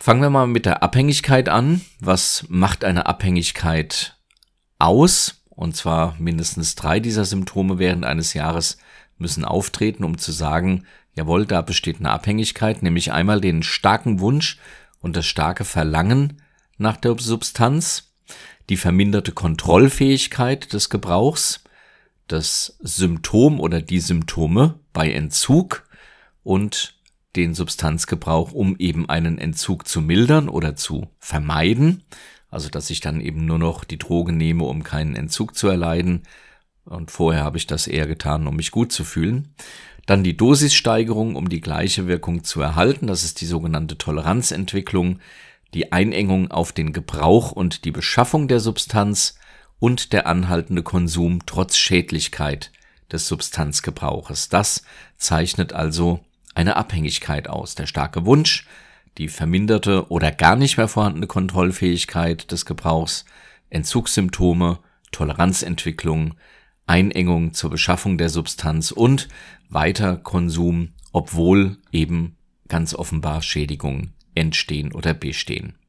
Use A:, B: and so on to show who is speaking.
A: Fangen wir mal mit der Abhängigkeit an. Was macht eine Abhängigkeit aus? Und zwar mindestens 3 dieser Symptome während eines Jahres müssen auftreten, um zu sagen, jawohl, da besteht eine Abhängigkeit, nämlich einmal den starken Wunsch und das starke Verlangen nach der Substanz, die verminderte Kontrollfähigkeit des Gebrauchs, das Symptom oder die Symptome bei Entzug und den Substanzgebrauch, um eben einen Entzug zu mildern oder zu vermeiden. Also dass ich dann eben nur noch die Droge nehme, um keinen Entzug zu erleiden. Und vorher habe ich das eher getan, um mich gut zu fühlen. Dann die Dosissteigerung, um die gleiche Wirkung zu erhalten. Das ist die sogenannte Toleranzentwicklung, die Einengung auf den Gebrauch und die Beschaffung der Substanz und der anhaltende Konsum trotz Schädlichkeit des Substanzgebrauches. Das zeichnet also eine Abhängigkeit aus. Der starke Wunsch, die verminderte oder gar nicht mehr vorhandene Kontrollfähigkeit des Gebrauchs, Entzugssymptome, Toleranzentwicklung, Einengung zur Beschaffung der Substanz und weiter Konsum, obwohl eben ganz offenbar Schädigungen entstehen oder bestehen.